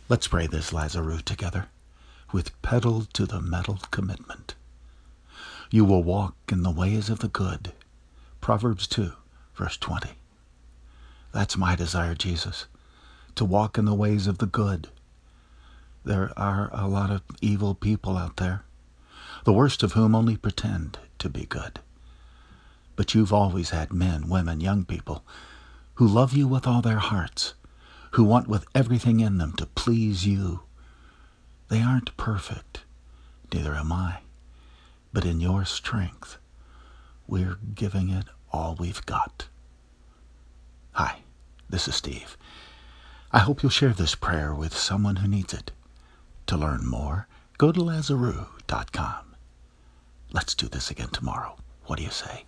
Let's pray this Lazarus together, with pedal to the metal commitment. You will walk in the ways of the good. Proverbs 2, verse 20. That's my desire, Jesus, to walk in the ways of the good. There are a lot of evil people out there, the worst of whom only pretend to be good. But you've always had men, women, young people who love you with all their hearts, who want with everything in them to please you. They aren't perfect, neither am I, but in your strength, we're giving it all we've got. Hi, this is Steve. I hope you'll share this prayer with someone who needs it. To learn more, go to Lazarus.com. Let's do this again tomorrow. What do you say?